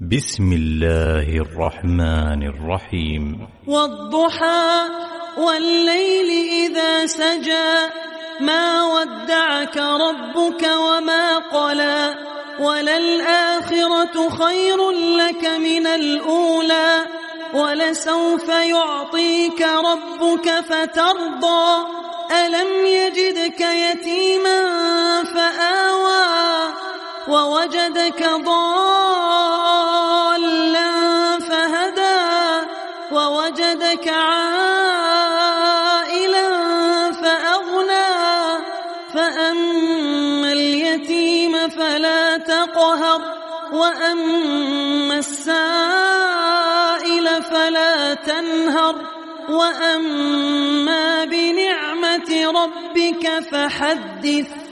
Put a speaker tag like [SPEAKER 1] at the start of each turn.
[SPEAKER 1] بسم الله الرحمن الرحيم.
[SPEAKER 2] والضحى والليل إذا سجى ما ودعك ربك وما قلى وللآخرة خير لك من الأولى ولسوف يعطيك ربك فترضى ألم يجدك يتيما فآوى ووجدك ضالا فهدى ووجدك عائلا فأغنى فأما اليتيم فلا تقهر وأما السائل فلا تنهر وأما بنعمة ربك فحدث.